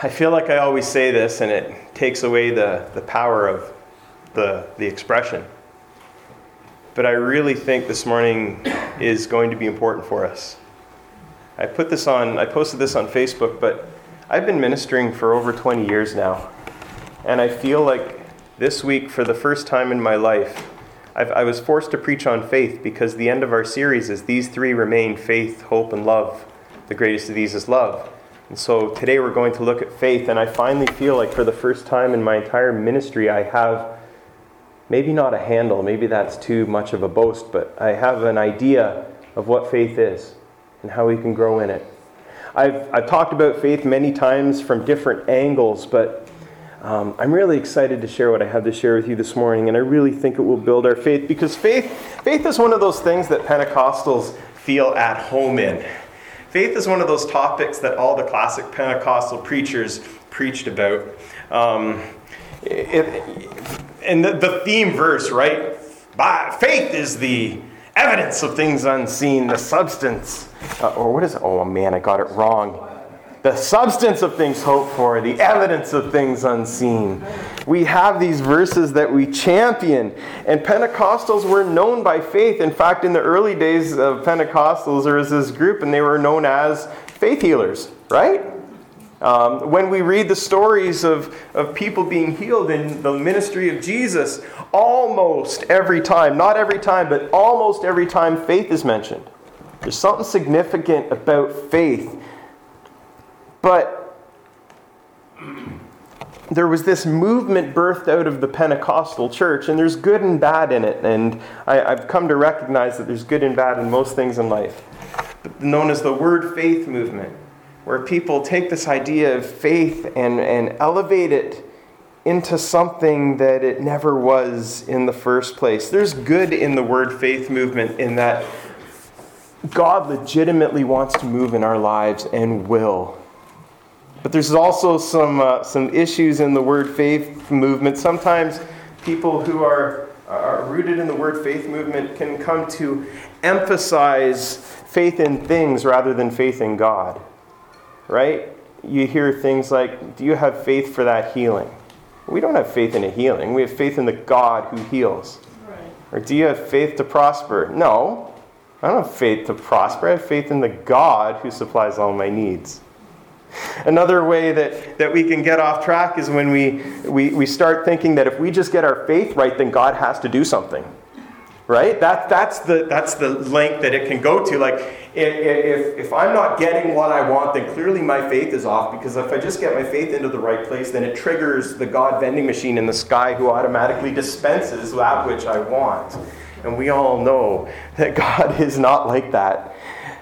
I feel like I always say this, and it takes away the power of the expression. But I really think this morning is going to be important for us. I posted this on Facebook, but I've been ministering for over 20 years now. And I feel like this week, for the first time in my life, I was forced to preach on faith, because the end of our series is these three remain: faith, hope, and love. The greatest of these is love. And so today we're going to look at faith, and I finally feel like for the first time in my entire ministry I have, maybe not a handle, maybe that's too much of a boast, but I have an idea of what faith is and how we can grow in it. I've talked about faith many times from different angles, but I'm really excited to share what I have to share with you this morning, and I really think it will build our faith, because faith is one of those things that Pentecostals feel at home in. Faith is one of those topics that all the classic Pentecostal preachers preached about. And the theme verse, right? Faith is the evidence of things unseen, the substance. Or what is it? Oh man, I got it wrong. The substance of things hoped for, the evidence of things unseen. We have these verses that we champion. And Pentecostals were known by faith. In fact, in the early days of Pentecostals, there was this group, and they were known as faith healers, right? When we read the stories of people being healed in the ministry of Jesus, almost every time, not every time, but almost every time, faith is mentioned. There's something significant about faith. But there was this movement birthed out of the Pentecostal church, and there's good and bad in it. And I've come to recognize that there's good and bad in most things in life. Known as the Word Faith movement, where people take this idea of faith and elevate it into something that it never was in the first place. There's good in the Word Faith movement in that God legitimately wants to move in our lives and will. But there's also some issues in the Word Faith movement. Sometimes people who are rooted in the Word Faith movement can come to emphasize faith in things rather than faith in God. Right? You hear things like, do you have faith for that healing? We don't have faith in a healing. We have faith in the God who heals. Right. Or do you have faith to prosper? No, I don't have faith to prosper. I have faith in the God who supplies all my needs. Another way that we can get off track is when we start thinking that if we just get our faith right, then God has to do something. Right? That's the length that it can go to. Like, if I'm not getting what I want, then clearly my faith is off, because if I just get my faith into the right place, then it triggers the God vending machine in the sky who automatically dispenses that which I want. And we all know that God is not like that.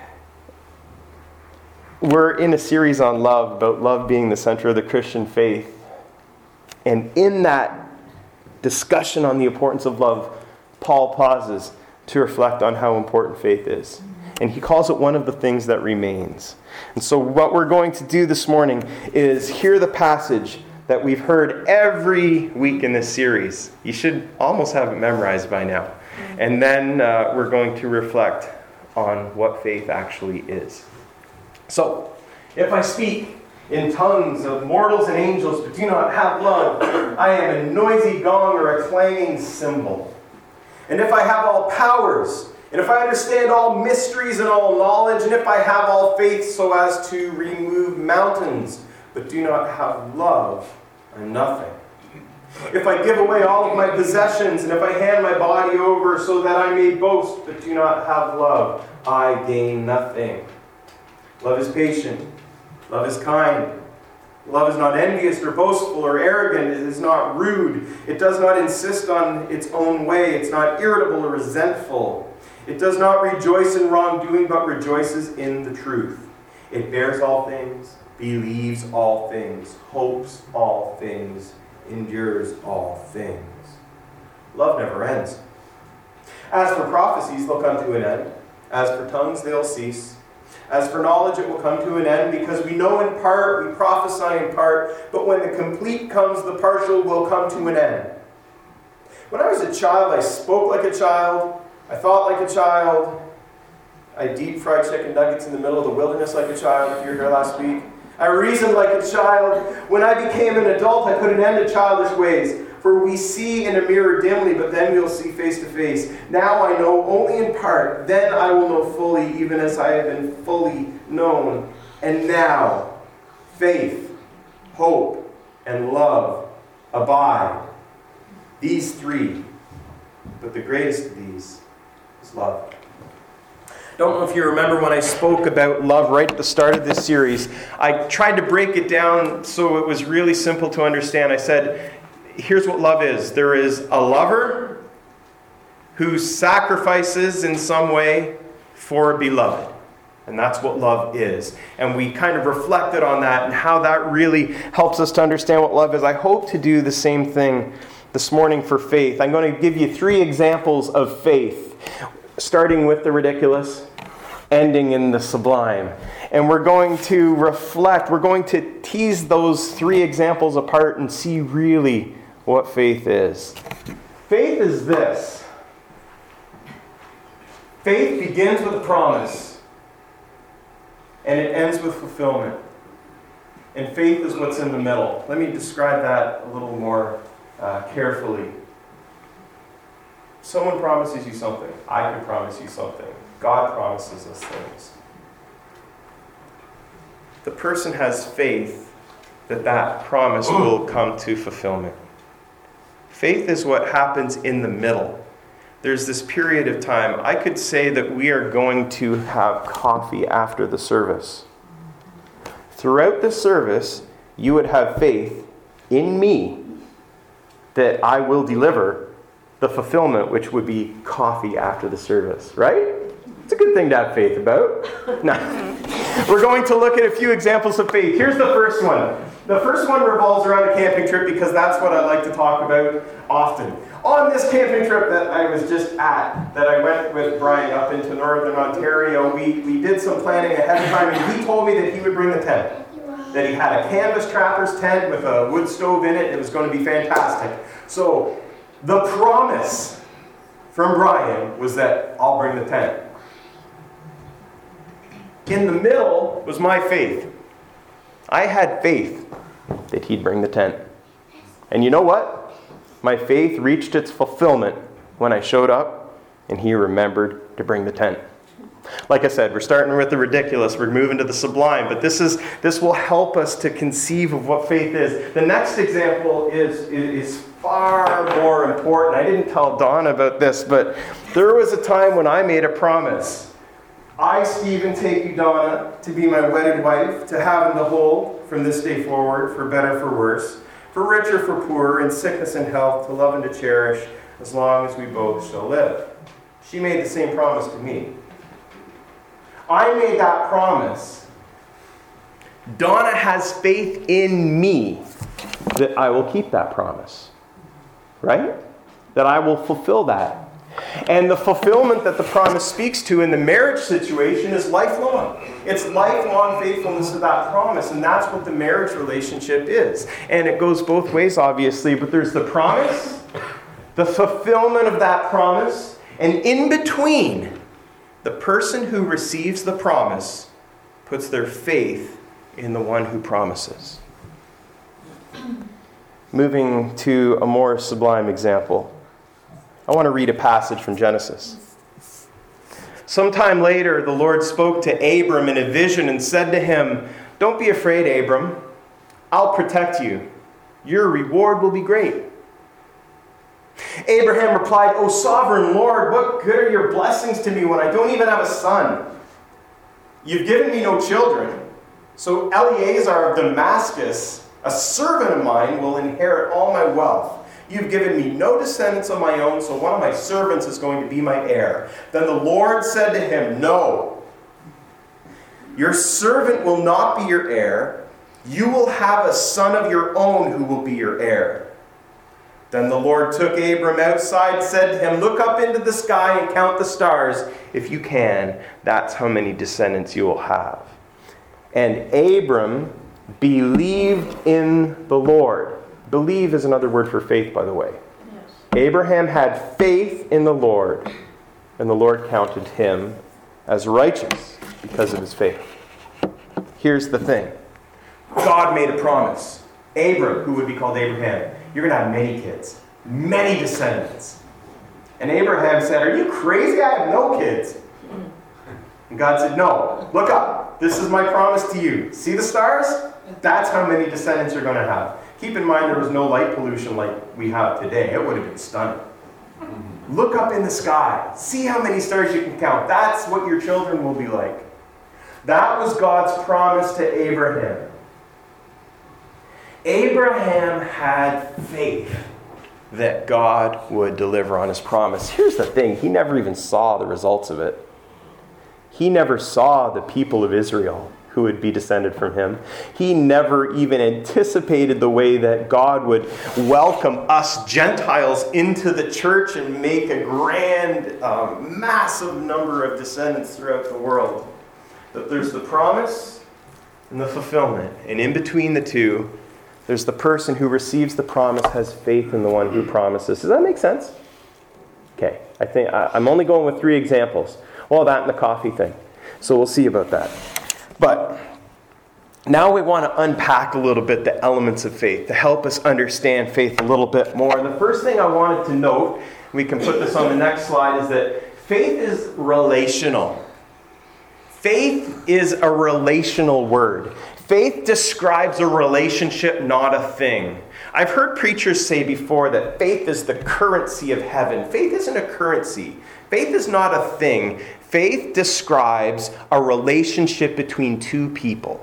We're in a series on love, about love being the center of the Christian faith. And in that discussion on the importance of love, Paul pauses to reflect on how important faith is. And he calls it one of the things that remains. And so what we're going to do this morning is hear the passage that we've heard every week in this series. You should almost have it memorized by now. And then we're going to reflect on what faith actually is. So, if I speak in tongues of mortals and angels but do not have love, I am a noisy gong or a clanging cymbal. And if I have all powers, and if I understand all mysteries and all knowledge, and if I have all faith so as to remove mountains, but do not have love, I'm nothing. If I give away all of my possessions, and if I hand my body over so that I may boast, but do not have love, I gain nothing. Love is patient. Love is kind. Love is not envious or boastful or arrogant. It is not rude. It does not insist on its own way. It's not irritable or resentful. It does not rejoice in wrongdoing, but rejoices in the truth. It bears all things, believes all things, hopes all things, endures all things. Love never ends. As for prophecies, they'll come to an end. As for tongues, they'll cease. As for knowledge, it will come to an end, because we know in part, we prophesy in part, but when the complete comes, the partial will come to an end. When I was a child, I spoke like a child, I thought like a child, I deep fried chicken nuggets in the middle of the wilderness like a child, if you were here last week. I reasoned like a child. When I became an adult, I put an end to childish ways. For we see in a mirror dimly, but then we'll see face to face. Now I know only in part. Then I will know fully, even as I have been fully known. And now, faith, hope, and love abide. These three. But the greatest of these is love. Don't know if you remember when I spoke about love right at the start of this series. I tried to break it down so it was really simple to understand. I said, here's what love is. There is a lover who sacrifices in some way for a beloved. And that's what love is. And we kind of reflected on that and how that really helps us to understand what love is. I hope to do the same thing this morning for faith. I'm going to give you 3 examples of faith, starting with the ridiculous, ending in the sublime. And we're going to reflect, we're going to tease those 3 examples apart and see really what faith is. Faith is this. Faith begins with a promise, and it ends with fulfillment. And faith is what's in the middle. Let me describe that a little more carefully. Someone promises you something. I can promise you something. God promises us things. The person has faith that that promise will come to fulfillment. Faith is what happens in the middle. There's this period of time. I could say that we are going to have coffee after the service. Throughout the service, you would have faith in me that I will deliver the fulfillment, which would be coffee after the service, right? It's a good thing to have faith about. No. We're going to look at a few examples of faith. Here's the first one. The first one revolves around a camping trip because that's what I like to talk about often. On this camping trip that I was just at, that I went with Brian up into Northern Ontario, we did some planning ahead of time, and he told me that he would bring the tent. That he had a canvas trapper's tent with a wood stove in it. It was going to be fantastic. So the promise from Brian was that I'll bring the tent. In the middle was my faith. I had faith that he'd bring the tent. And you know what? My faith reached its fulfillment when I showed up and he remembered to bring the tent. Like I said, we're starting with the ridiculous. We're moving to the sublime. But this will help us to conceive of what faith is. The next example is far more important. I didn't tell Dawn about this, but there was a time when I made a promise. I, Stephen, take you, Donna, to be my wedded wife, to have and to hold from this day forward, for better, for worse, for richer, for poorer, in sickness and health, to love and to cherish, as long as we both shall live. She made the same promise to me. I made that promise. Donna has faith in me that I will keep that promise. Right? That I will fulfill that. And the fulfillment that the promise speaks to in the marriage situation is lifelong. It's lifelong faithfulness to that promise, and that's what the marriage relationship is. And it goes both ways, obviously, but there's the promise, the fulfillment of that promise, and in between, the person who receives the promise puts their faith in the one who promises. Moving to a more sublime example. I want to read a passage from Genesis. Sometime later, the Lord spoke to Abram in a vision and said to him, "Don't be afraid, Abram. I'll protect you. Your reward will be great." Abraham replied, "O sovereign Lord, what good are your blessings to me when I don't even have a son? You've given me no children. So Eleazar of Damascus, a servant of mine, will inherit all my wealth. You've given me no descendants of my own, so one of my servants is going to be my heir." Then the Lord said to him, "No, your servant will not be your heir. You will have a son of your own who will be your heir." Then the Lord took Abram outside and said to him, "Look up into the sky and count the stars. If you can, that's how many descendants you will have." And Abram believed in the Lord. Believe is another word for faith, by the way. Yes. Abraham had faith in the Lord, and the Lord counted him as righteous because of his faith. Here's the thing. God made a promise. Abram, who would be called Abraham, you're going to have many kids, many descendants. And Abraham said, are you crazy? I have no kids. And God said, no, look up. This is my promise to you. See the stars? That's how many descendants you're going to have. Keep in mind there was no light pollution like we have today. It would have been stunning. Look up in the sky. See how many stars you can count. That's what your children will be like. That was God's promise to Abraham. Abraham had faith that God would deliver on his promise. Here's the thing. He never even saw the results of it. He never saw the people of Israel who would be descended from him. He never even anticipated the way that God would welcome us Gentiles into the church and make a grand, massive number of descendants throughout the world. But there's the promise and the fulfillment. And in between the two, there's the person who receives the promise, has faith in the one who promises. Does that make sense? Okay, I think I'm only going with 3 examples. Well, that and the coffee thing. So we'll see about that. But now we want to unpack a little bit the elements of faith to help us understand faith a little bit more. And the first thing I wanted to note, we can put this on the next slide, is that faith is relational. Faith is a relational word. Faith describes a relationship, not a thing. I've heard preachers say before that faith is the currency of heaven. Faith isn't a currency. Faith is not a thing. Faith describes a relationship between 2 people.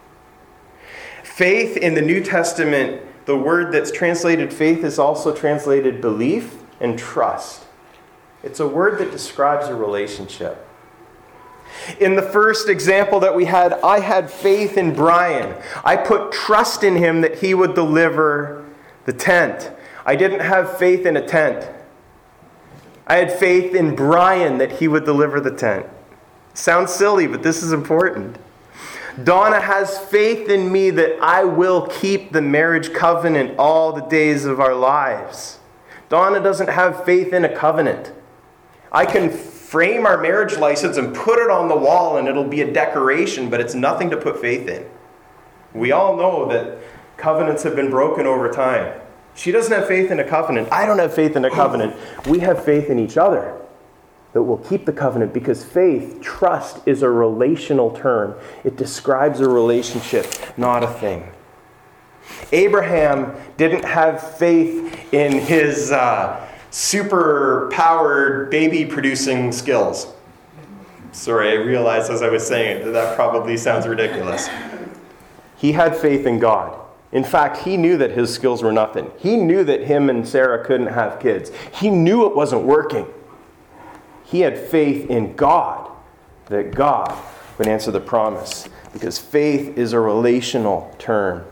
Faith in the New Testament, the word that's translated faith is also translated belief and trust. It's a word that describes a relationship. In the first example that we had, I had faith in Brian. I put trust in him that he would deliver the tent. I didn't have faith in a tent. I had faith in Brian that he would deliver the tent. Sounds silly, but this is important. Donna has faith in me that I will keep the marriage covenant all the days of our lives. Donna doesn't have faith in a covenant. I can frame our marriage license and put it on the wall and it'll be a decoration, but it's nothing to put faith in. We all know that covenants have been broken over time. She doesn't have faith in a covenant. I don't have faith in a covenant. We have faith in each other that we'll keep the covenant, because faith, trust, is a relational term. It describes a relationship, not a thing. Abraham didn't have faith in his super-powered baby-producing skills. Sorry, I realized as I was saying it that probably sounds ridiculous. He had faith in God. In fact, he knew that his skills were nothing. He knew that him and Sarah couldn't have kids. He knew it wasn't working. He had faith in God, that God would answer the promise, because faith is a relational term.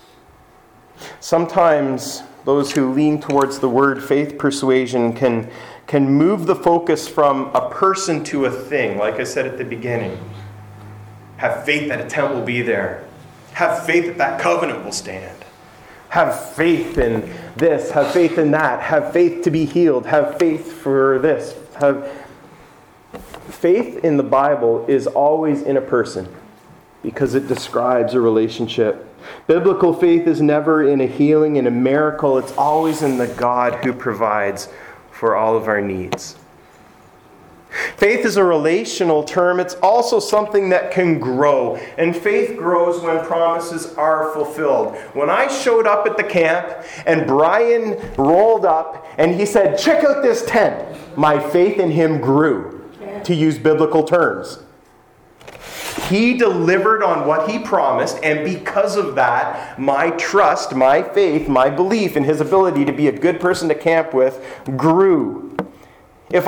Sometimes those who lean towards the word faith persuasion can move the focus from a person to a thing, like I said at the beginning. Have faith that a tent will be there. Have faith that that covenant will stand. Have faith in this. Have faith in that. Have faith to be healed. Have faith for this. Faith in the Bible is always in a person because it describes a relationship. Biblical faith is never in a healing, in a miracle. It's always in the God who provides for all of our needs. Faith is a relational term. It's also something that can grow. And faith grows when promises are fulfilled. When I showed up at the camp and Brian rolled up and he said, "Check out this tent," my faith in him grew, to use biblical terms. He delivered on what he promised, and because of that, my trust, my faith, my belief in his ability to be a good person to camp with grew. If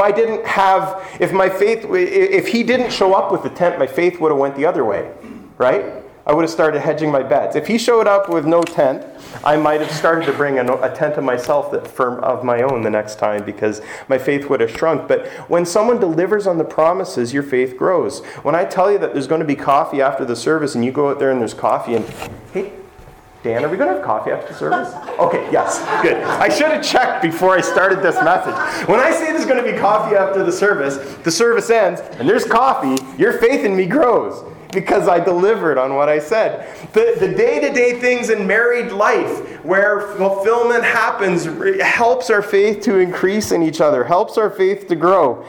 he didn't show up with the tent, my faith would have went the other way, right? I would have started hedging my bets. If he showed up with no tent, I might have started to bring a tent of myself of my own the next time, because my faith would have shrunk. But when someone delivers on the promises, your faith grows. When I tell you that there's going to be coffee after the service, and you go out there and there's coffee, and hey, Dan, are we going to have coffee after the service? Okay, yes, good. I should have checked before I started this message. When I say there's going to be coffee after the service ends, and there's coffee, your faith in me grows. because I delivered on what I said. The day-to-day things in married life where fulfillment happens helps our faith to increase in each other, helps our faith to grow.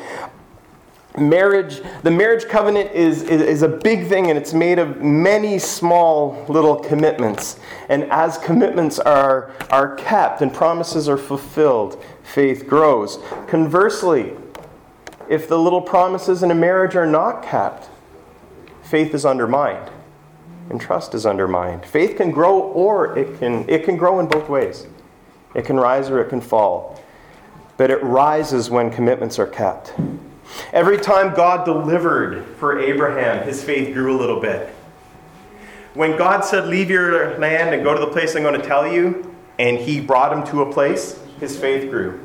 The marriage covenant is a big thing, and it's made of many small little commitments. And as commitments are kept and promises are fulfilled, faith grows. Conversely, if the little promises in a marriage are not kept, faith is undermined and trust is undermined. Faith can grow, or it can grow in both ways. It can rise or it can fall. But it rises when commitments are kept. Every time God delivered for Abraham, his faith grew a little bit. When God said, leave your land and go to the place I'm going to tell you, and he brought him to a place, his faith grew.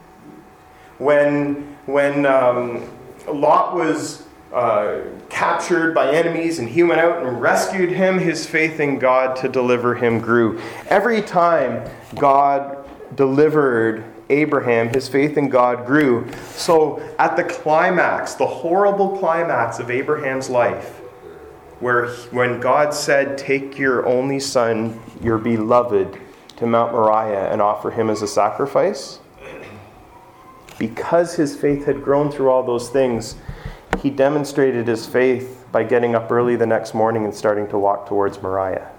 When Lot was captured by enemies and he went out and rescued him, his faith in God to deliver him grew. Every time God delivered Abraham, his faith in God grew. So at the climax, the horrible climax of Abraham's life, when God said, take your only son, your beloved, to Mount Moriah and offer him as a sacrifice, because his faith had grown through all those things, he demonstrated his faith by getting up early the next morning and starting to walk towards Moriah.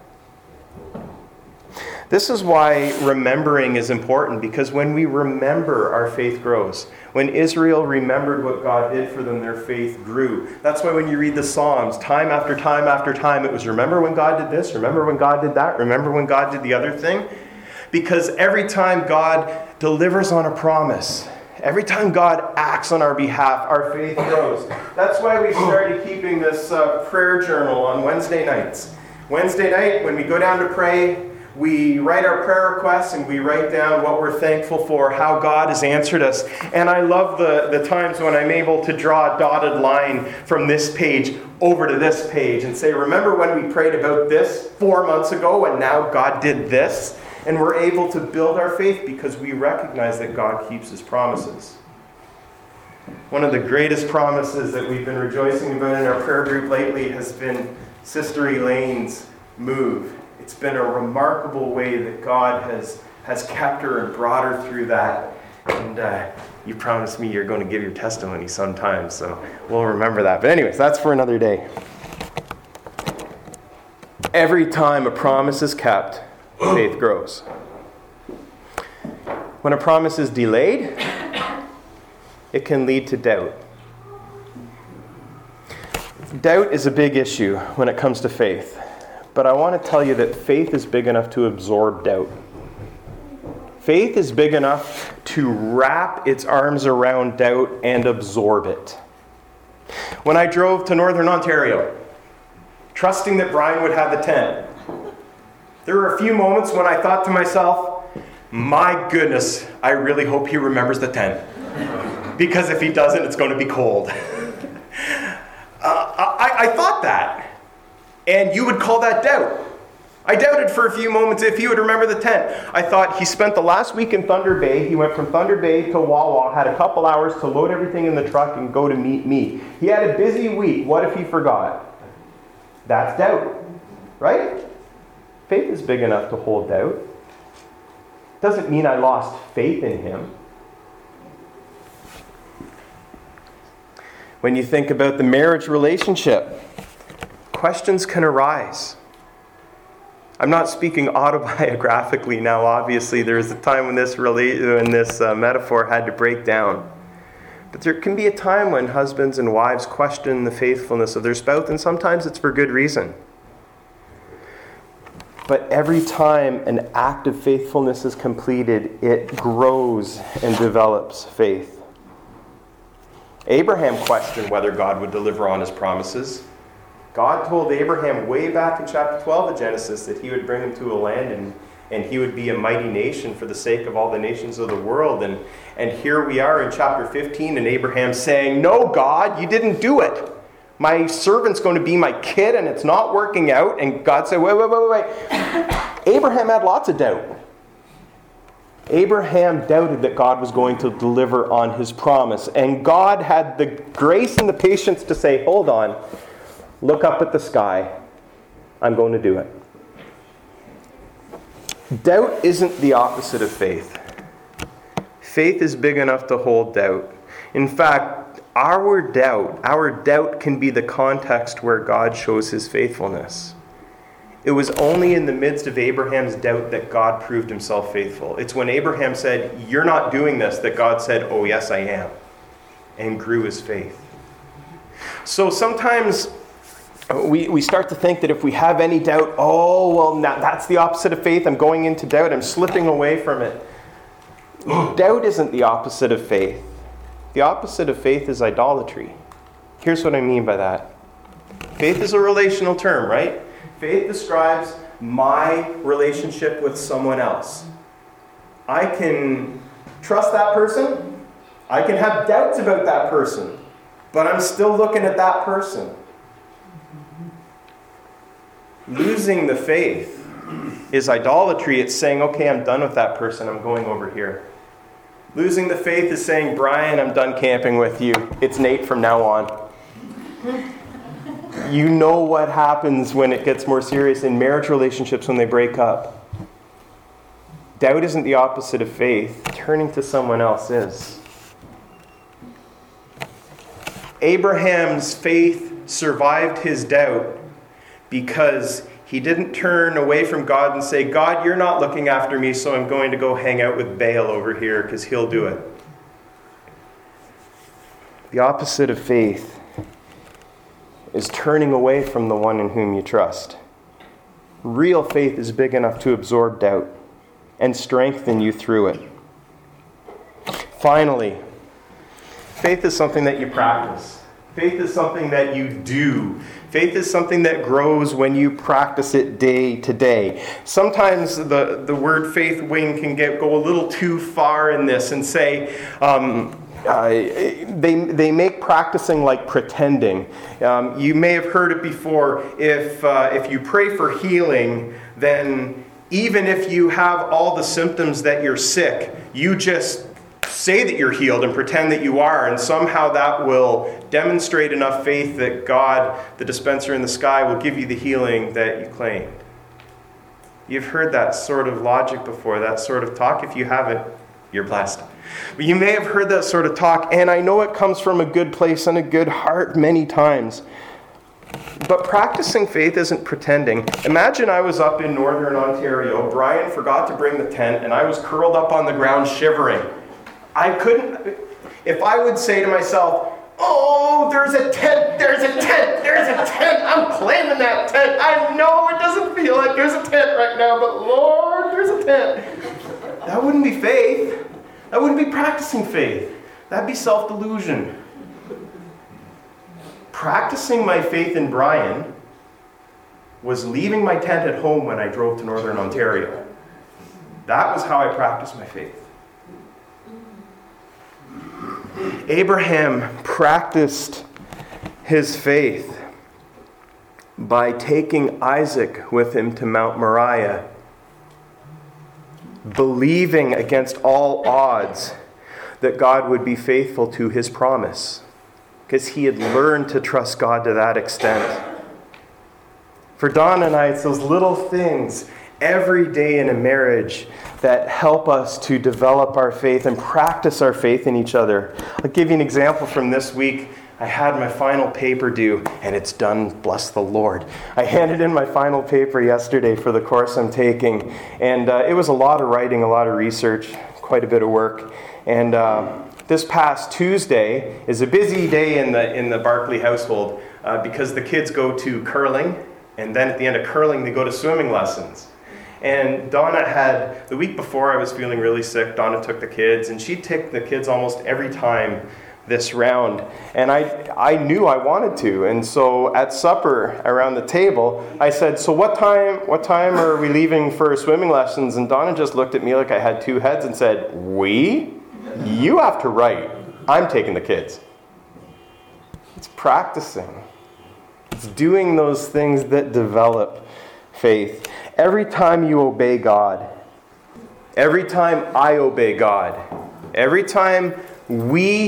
This is why remembering is important, because when we remember, our faith grows. When Israel remembered what God did for them, their faith grew. That's why when you read the Psalms, time after time after time, it was remember when God did this, remember when God did that, remember when God did the other thing. Because every time God delivers on a promise, every time God acts on our behalf, our faith grows. That's why we started keeping this prayer journal on Wednesday nights. Wednesday night, when we go down to pray, we write our prayer requests and we write down what we're thankful for, how God has answered us. And I love the times when I'm able to draw a dotted line from this page over to this page and say, remember when we prayed about this 4 months ago and now God did this? And we're able to build our faith because we recognize that God keeps his promises. One of the greatest promises that we've been rejoicing about in our prayer group lately has been Sister Elaine's move. It's been a remarkable way that God has kept her and brought her through that. And you promised me you're going to give your testimony sometime, so we'll remember that. But anyways, that's for another day. Every time a promise is kept, faith grows. When a promise is delayed, it can lead to doubt. Doubt is a big issue when it comes to faith. But I want to tell you that faith is big enough to absorb doubt. Faith is big enough to wrap its arms around doubt and absorb it. When I drove to Northern Ontario, trusting that Brian would have the tent, there were a few moments when I thought to myself, my goodness, I really hope he remembers the tent. Because if he doesn't, it's going to be cold. I thought that. And you would call that doubt. I doubted for a few moments if he would remember the tent. I thought he spent the last week in Thunder Bay. He went from Thunder Bay to Wawa, had a couple hours to load everything in the truck and go to meet me. He had a busy week. What if he forgot? That's doubt, right? Faith is big enough to hold doubt. Doesn't mean I lost faith in him. When you think about the marriage relationship, questions can arise. I'm not speaking autobiographically now, obviously. There is a time when this metaphor had to break down. But there can be a time when husbands and wives question the faithfulness of their spouse, and sometimes it's for good reason. But every time an act of faithfulness is completed, it grows and develops faith. Abraham questioned whether God would deliver on his promises. God told Abraham way back in chapter 12 of Genesis that he would bring him to a land and he would be a mighty nation for the sake of all the nations of the world. And here we are in chapter 15 and Abraham saying, no, God, you didn't do it. My servant's going to be my kid and it's not working out. And God said, wait. Abraham had lots of doubt. Abraham doubted that God was going to deliver on his promise. And God had the grace and the patience to say, hold on. look up at the sky. I'm going to do it. Doubt isn't the opposite of faith. Faith is big enough to hold doubt. In fact, our doubt can be the context where God shows his faithfulness. It was only in the midst of Abraham's doubt that God proved himself faithful. It's when Abraham said, "You're not doing this," that God said, "Oh, yes, I am," and grew his faith. So sometimes we start to think that if we have any doubt, oh, well, that's the opposite of faith. I'm going into doubt. I'm slipping away from it. Doubt isn't the opposite of faith. The opposite of faith is idolatry. Here's what I mean by that. Faith is a relational term, right? Faith describes my relationship with someone else. I can trust that person. I can have doubts about that person. But I'm still looking at that person. Losing the faith is idolatry. It's saying, okay, I'm done with that person. I'm going over here. Losing the faith is saying, Brian, I'm done camping with you. It's Nate from now on. You know what happens when it gets more serious in marriage relationships when they break up. Doubt isn't the opposite of faith. Turning to someone else is. Abraham's faith survived his doubt because he didn't turn away from God and say, God, you're not looking after me, so I'm going to go hang out with Baal over here because he'll do it. The opposite of faith is turning away from the one in whom you trust. Real faith is big enough to absorb doubt and strengthen you through it. Finally, faith is something that you practice. Faith is something that you do. Faith is something that grows when you practice it day to day. Sometimes the word faith wing can go a little too far in this and say, they make practicing like pretending. You may have heard it before. If you pray for healing, then even if you have all the symptoms that you're sick, you just say that you're healed and pretend that you are, and somehow that will demonstrate enough faith that God, the dispenser in the sky, will give you the healing that you claimed. You've heard that sort of logic before, that sort of talk. If you haven't, you're blessed. But you may have heard that sort of talk, and I know it comes from a good place and a good heart many times. But practicing faith isn't pretending. Imagine I was up in northern Ontario, Brian forgot to bring the tent, and I was curled up on the ground shivering. I couldn't, if I would say to myself, oh, there's a tent, I'm claiming that tent. I know it doesn't feel like there's a tent right now, but Lord, there's a tent. That wouldn't be faith. That wouldn't be practicing faith. That'd be self-delusion. Practicing my faith in Brian was leaving my tent at home when I drove to Northern Ontario. That was how I practiced my faith. Abraham practiced his faith by taking Isaac with him to Mount Moriah, believing against all odds that God would be faithful to his promise, because he had learned to trust God to that extent. For Don and I, it's those little things every day in a marriage that help us to develop our faith and practice our faith in each other. I'll give you an example from this week. I had my final paper due, and it's done, bless the Lord. I handed in my final paper yesterday for the course I'm taking, and it was a lot of writing, a lot of research, quite a bit of work. And this past Tuesday is a busy day in the Barclay household because the kids go to curling, and then at the end of curling, they go to swimming lessons. And Donna had, the week before I was feeling really sick, Donna took the kids, and she'd take the kids almost every time this round. And I knew I wanted to. And so at supper around the table, I said, so what time are we leaving for swimming lessons? And Donna just looked at me like I had two heads and said, we? You have to write. I'm taking the kids. It's practicing. It's doing those things that develop faith. Every time you obey God, every time I obey God, every time we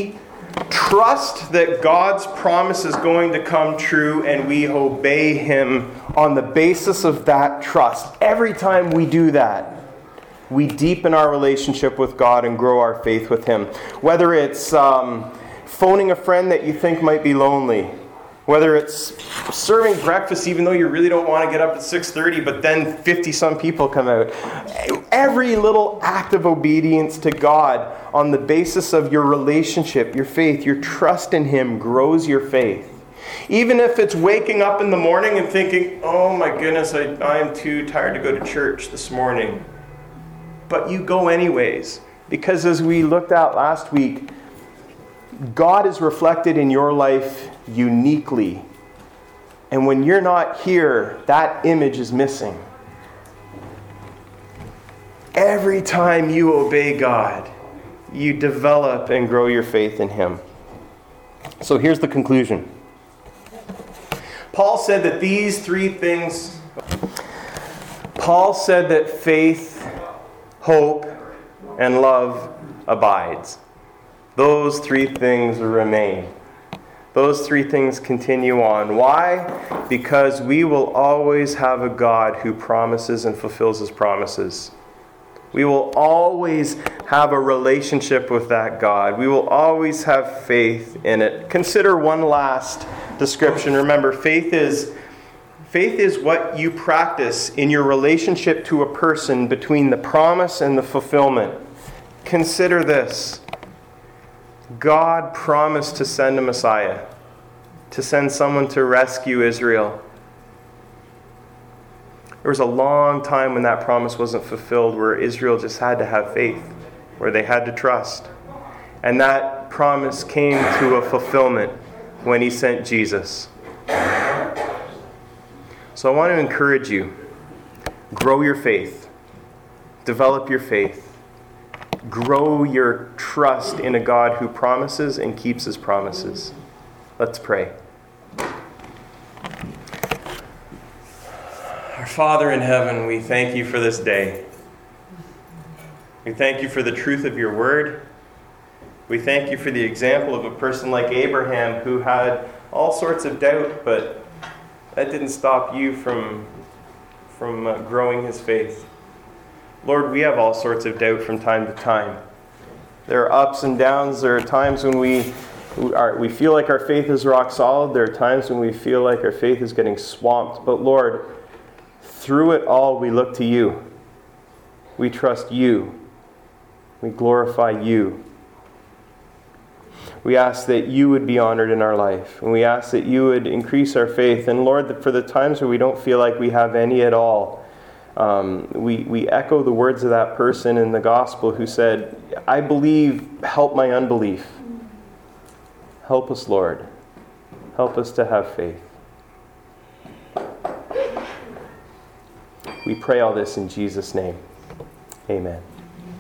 trust that God's promise is going to come true, and we obey Him on the basis of that trust. Every time we do that, we deepen our relationship with God and grow our faith with Him. Whether it's phoning a friend that you think might be lonely, whether it's serving breakfast even though you really don't want to get up at 6:30, but then 50-some people come out. Every little act of obedience to God on the basis of your relationship, your faith, your trust in Him grows your faith. Even if it's waking up in the morning and thinking, oh my goodness, I'm too tired to go to church this morning. But you go anyways. Because as we looked at last week, God is reflected in your life uniquely. And when you're not here, that image is missing. Every time you obey God, you develop and grow your faith in Him. So here's the conclusion. Paul said that faith, hope, and love abides. Those three things remain. Those three things continue on. Why? Because we will always have a God who promises and fulfills His promises. We will always have a relationship with that God. We will always have faith in it. Consider one last description. Remember, faith is what you practice in your relationship to a person between the promise and the fulfillment. Consider this. God promised to send a Messiah, to send someone to rescue Israel. There was a long time when that promise wasn't fulfilled, where Israel just had to have faith, where they had to trust. And that promise came to a fulfillment when He sent Jesus. So I want to encourage you, grow your faith, develop your faith, grow your trust in a God who promises and keeps His promises. Let's pray. Our Father in heaven, we thank You for this day. We thank You for the truth of Your word. We thank You for the example of a person like Abraham who had all sorts of doubt, but that didn't stop You from growing his faith. Lord, we have all sorts of doubt from time to time. There are ups and downs. There are times when we feel like our faith is rock solid. There are times when we feel like our faith is getting swamped. But Lord, through it all, we look to You. We trust You. We glorify You. We ask that You would be honored in our life. And we ask that You would increase our faith. And Lord, for the times where we don't feel like we have any at all, we echo the words of that person in the gospel who said, I believe, help my unbelief. Help us, Lord. Help us to have faith. We pray all this in Jesus' name. Amen.